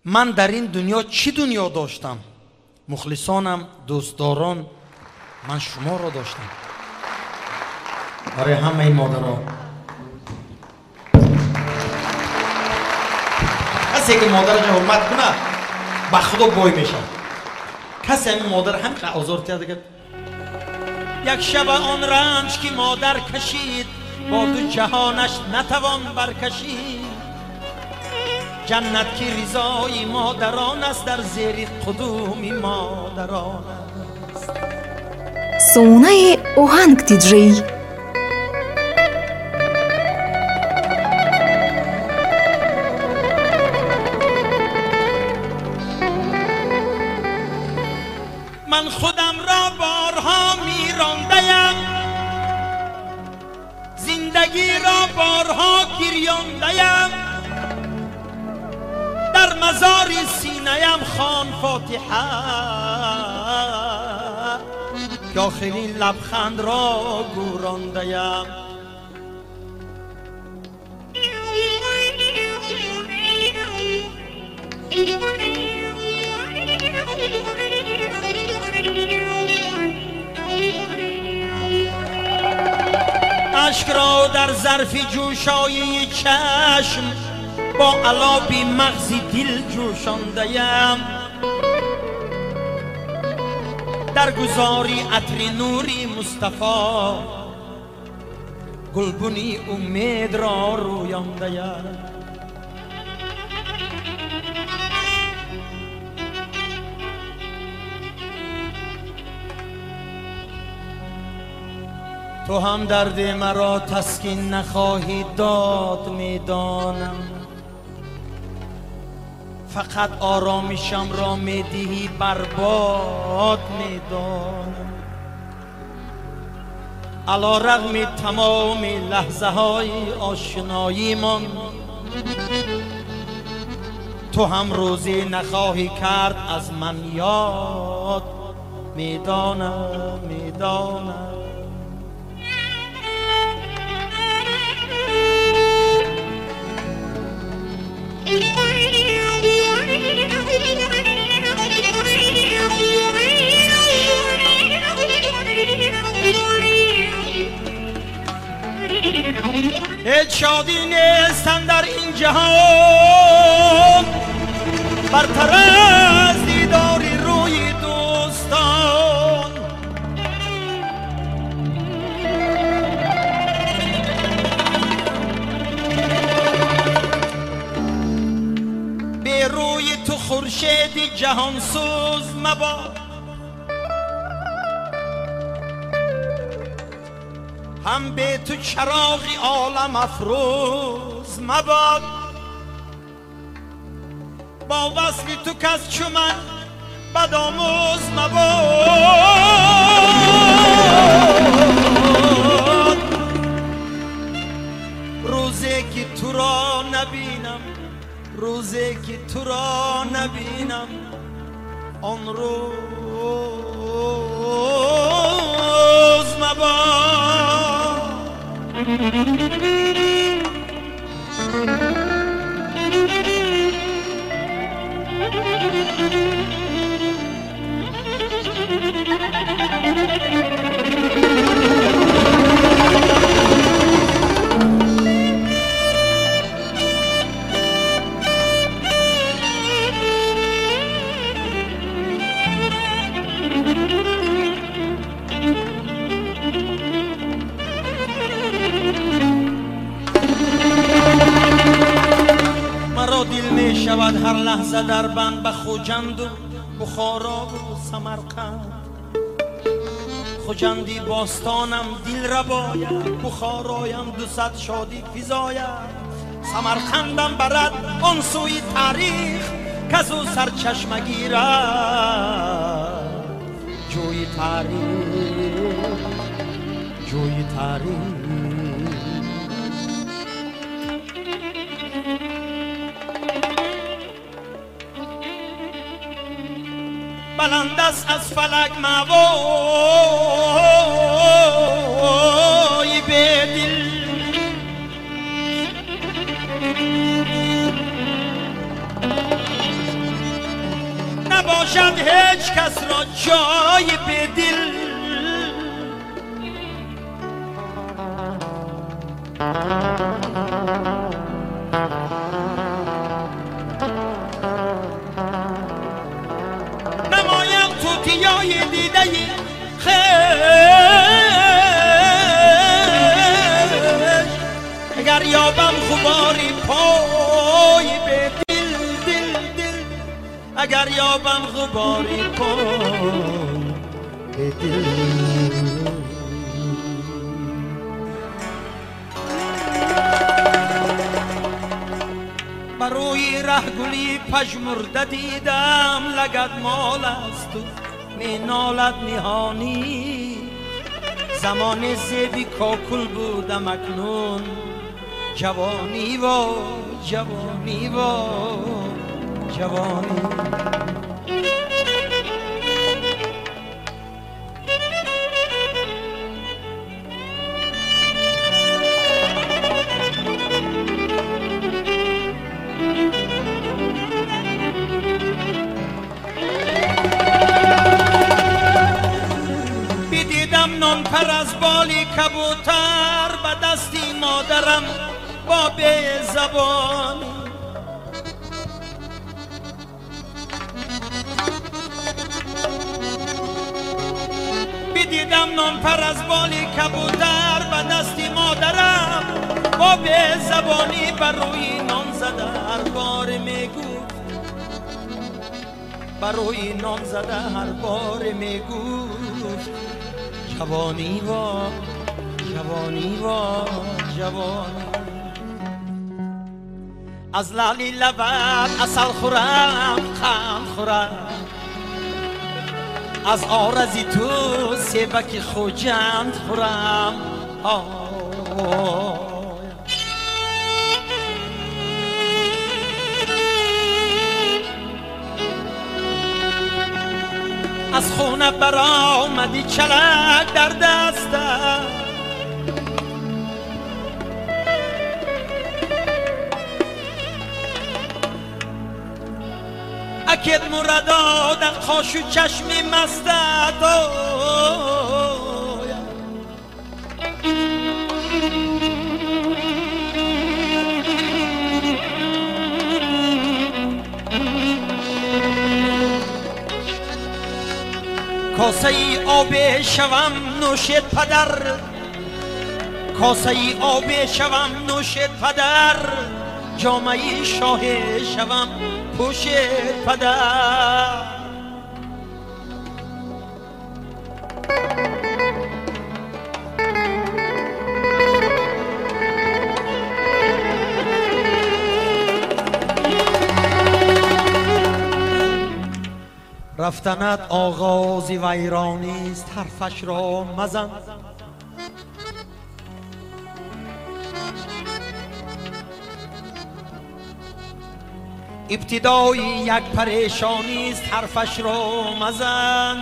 من در این دنیا چی دنیا داشتم؟ مخلصانم، دوستداران، من شما را داشتم. برای همه این مادرها، کسی که مادرش حرمت کنه به خدا بای میشه. کسی همین مادر همین آزار کرده. یک شب آن رنج که مادر کشید با دو جهانش نتوان برکشید. جنت که رضای مادران است در زیر قدوم مادران است. Сонунай Оганг диджей. من خودم را بارها میرانده‌ام، زندگی را بارها گریانده‌ام، در مزار سینه‌ام خوان فاتحه که آخرین لبخند را گورانده‌ام. اشک را در ظرف جوشای چشم با علابی مغز دل جوشانده‌ام، در گذاری عطر نوری مصطفی گلبنی امید را رویانده‌ام. تو هم درد مرا تسکین نخواهی داد میدانم، فقط آرامشم را میدهی برباد میدانم. علی رغم تمام لحظه های آشنایی من، تو هم روزی نخواهی کرد از من یاد میدانم میدانم. هیچ شادی نیستن در این جهان برتر از دیداری روی دوستان. به روی تو خورشید جهان سوز مباد، هم به تو چراغ عالم افروز مباد. با وصل تو کس چو من بدآموز مباد. روزی که تو را نبینم، روزی که تو را نبینم، آن روز مباد. دل می شود هر لحظه در بند به خوجند و بخارا و سمرقند. خوجندی باستانم دل رباید، بخارایم 200 شادی فزاید. سمرقندم برد آن سوی تاریخ کز او سرچشمه گیرد. جوی تاریخ، جوی تاریخ. بلند است از فلک موای به دل، نباشد هیچ کس را جای به دل. نمایم توتیای دیده خش، اگر یابم غباری پای به دل دل دل، اگر یابم غباری پای به دل. بروی ره گلی پژمرده دیدم، لگد مال است و می نالد نهانی. زمان زیبی کاکل بودم اکنون جوانی و جوانی و جوانی. نان پر از بالی کبوتر به دستی مادرم با به زبان. بدیدم نان پر از بالی کبوتر به دستی مادرم با به زبانی، بر روی نان زده هر بار میگفت، بر روی نان زده هر بار میگفت جوانی و جوانی و جوانی. از لالی لبت اصل خورم خند خورم، از آرزی تو سیبک خوجند خورم. از خونه برآمدی چلک در دستم، اکید مردا در خاش و چشم مستت. کاسه ای آب شوم نوشید پدر، کاسه ای آب شوم نوشید پدر، جامعه شاه شوم پوشید پدر. رفتنت آغازی ویرانی است، حرفش را مزن. ابتدای یک پریشانی است، حرفش را مزن.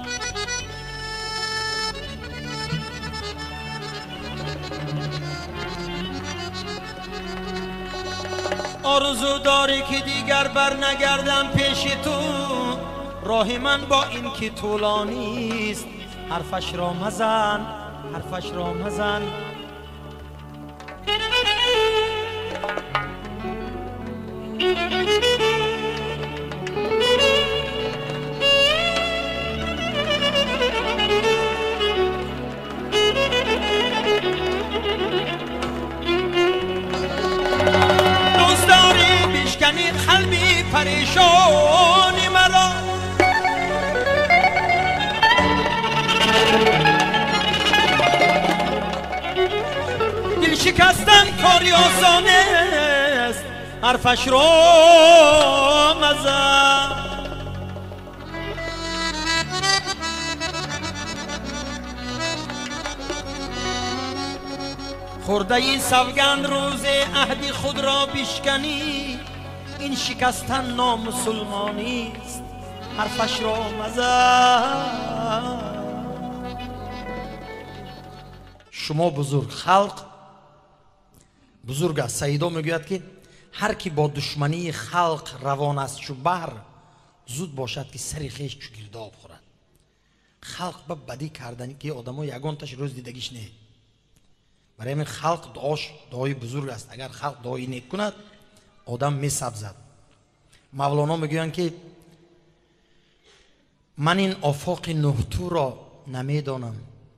آرزو داری که دیگر بر نگردم پیش تو، راه من با این که طولانی است، حرفش را مزن، حرفش را مزن. دوست داری بشکنی قلبی پریشانی مرا، دل شکستن کاری آسانه است، حرفش را مزن. خورده این سوگند روز عهد خود را بشکنی، این شکستن نامسلمانی است، حرفش را مزن. شما بزرگ خلق بزرگ است. سیدا میگوید که هر کی با دشمنی خلق روان است چو بحر، зуд бошад ки сари хеш чу гирдоб хӯрад. халқ ба бадӣ кардани ки одамо ягонташ рӯз дидагиш не. барои ҳамин халқ дуои бузург аст. агар халқ дуои нек кунад одам месабзад. мавлоно мегӯянд ки ман ин офоқи нӯҳтӯро намедонам.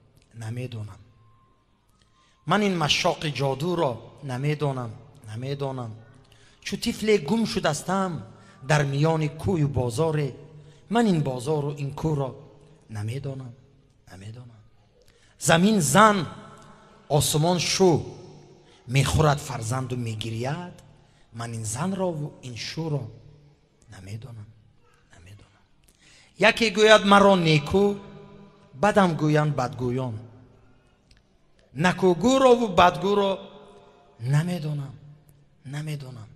ман ин машоқи ҷодуро намедонам. чу тифле гум шудастам дар миёни кӯю бозоре. ман ин бозору ин кӯро намедонам. замин зан осмон шу мехӯрад фарзанду мегирияд. ман ин занрову ин шӯро намедонам. яке гӯяд маро некӯ, бадам гӯянд бадгӯён. накӯгӯрову бадгӯро намедонам.